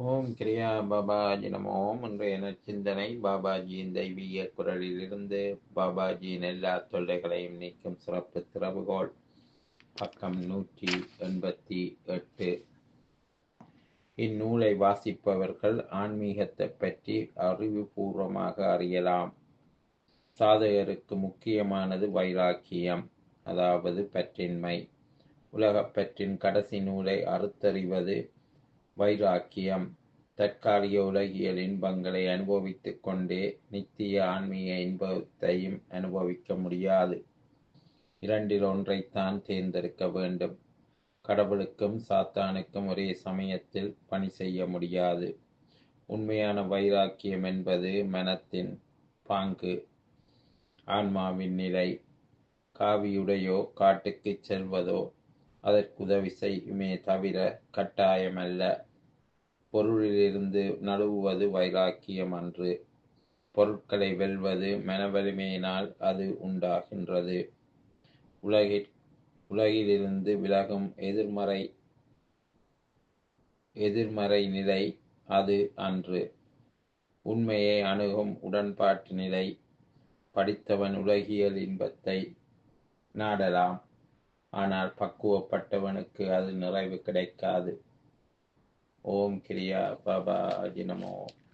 ஓம் கிரியா பாபாஜி நமோ. இன்றைய நற்சிந்தனை பாபாஜியின் தெய்வீக குரலிலிருந்து. பாபாஜியின் எல்லா தொல்லைகளையும் நீக்கும் சிறப்பு திறவுகோல். பக்கம் 188. இந்நூலை வாசிப்பவர்கள் ஆன்மீகத்தைப் பற்றி அறிவுபூர்வமாக அறியலாம். சாதகருக்கு முக்கியமானது வைராக்கியம், அதாவது பற்றின்மை. உலகப் பற்றின் கடைசி நூலை அறுத்தறிவது வைராக்கியம். தற்காலிக உலகியல் இன்பங்களை அனுபவித்துக் கொண்டே நித்திய ஆன்மீக இன்பத்தையும் அனுபவிக்க முடியாது. இரண்டில் ஒன்றைத்தான் தேர்ந்தெடுக்க வேண்டும். கடவுளுக்கும் சாத்தானுக்கும் ஒரே சமயத்தில் பணி செய்ய முடியாது. உண்மையான வைராக்கியம் என்பது மனத்தின் பாங்கு, ஆன்மாவின் நிலை. காவியுடையோ காட்டுக்குச் செல்வதோ அதற்குதவி செய்யுமே தவிர கட்டாயமல்ல. பொருளிலிருந்து நழுவுவது வைராக்கியம் அன்று. பொருட்களை வெல்வது மனவலிமையினால் அது உண்டாகின்றது. உலகிலிருந்து விலகும் எதிர்மறை நிலை அது அன்று. உண்மையை அணுகும் உடன்பாட்டு நிலை. படித்தவன் உலகியல் இன்பத்தை நாடலாம், ஆனால் பக்குவப்பட்டவனுக்கு அது நிறைவு கிடைக்காது. ஓம் கிரியா பாபாஜி நமோ.